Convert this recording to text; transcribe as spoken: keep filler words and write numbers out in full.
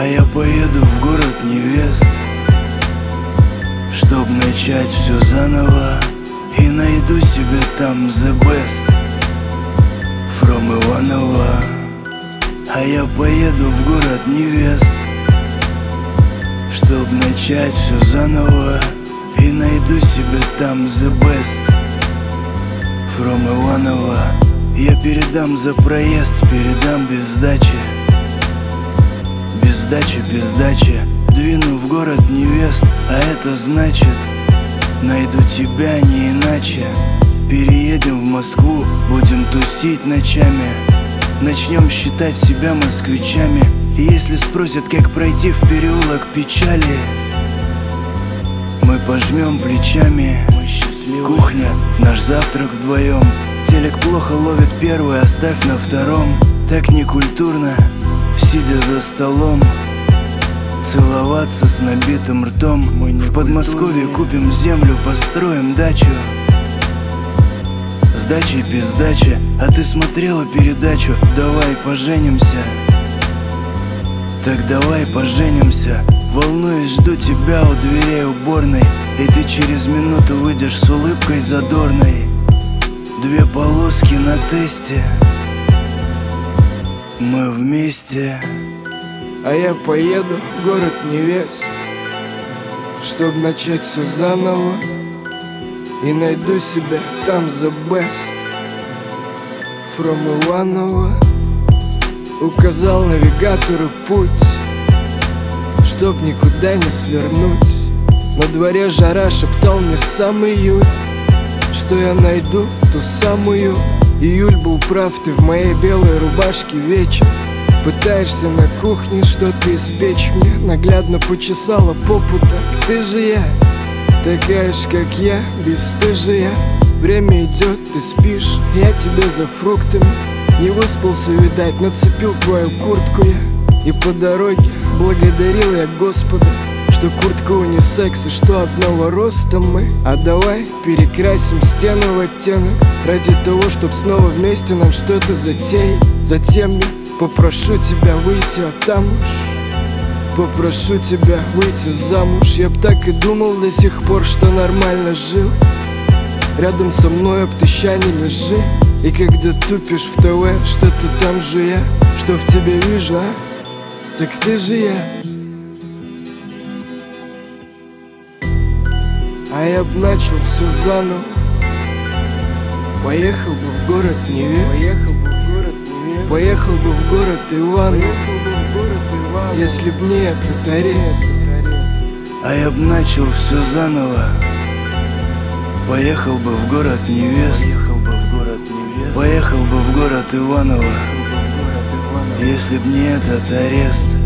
я поеду в город невест, чтоб начать все заново, и найду себе там the best from Иваново. А я поеду в город невест, чтоб начать все заново, и найду себе там the best from Иваново. Я передам за проезд, передам без сдачи, без сдачи, без сдачи. Двину в город невест, а это значит найду тебя не иначе. Переедем в Москву, будем тусить ночами, начнем считать себя москвичами. И если спросят, как пройти в переулок печали, мы пожмем плечами. Мы счастливы. Кухня, наш завтрак вдвоем. Телек плохо ловит первый, оставь на втором. Так некультурно, сидя за столом, целоваться с набитым ртом. В Подмосковье купим землю, построим дачу, сдача и без сдачи. А ты смотрела передачу «Давай поженимся»? Так давай поженимся. Волнуюсь, жду тебя у дверей уборной, и ты через минуту выйдешь с улыбкой задорной. Две полоски на тесте, мы вместе. А я поеду в город невест, чтоб начать все заново, и найду себя там the best from Иваново. Указал навигатору путь, чтоб никуда не свернуть. На дворе жара, шептал мне сам июль, что я найду ту самую. Июль был прав, ты в моей белой рубашке вечер. Пытаешься на кухне что-то испечь мне, наглядно почесала попу. Так ты же я, такая ж как я, бесстыжая. Время идет, ты спишь, я тебе за фруктами. Не выспался, видать, нацепил твою куртку я. И по дороге благодарил я Господа, что куртка унисекс и что одного роста мы. А давай перекрасим стены в оттенок, ради того, чтоб снова вместе нам что-то затеять. Затем я попрошу тебя выйти, а там уж попрошу тебя выйти замуж. Я б так и думал до сих пор, что нормально жил. Рядом со мной об ты ща не лежи. И когда тупишь в ТВ, что-то там жуя, что в тебе вижу, а? Так ты же я. А я б начал все заново, поехал бы в город невест, поехал бы в город невест, поехал бы в город Иваново, если б не этот арест. А я б начал все заново, поехал бы в город невест, поехал бы в город Иваново, если б не этот арест.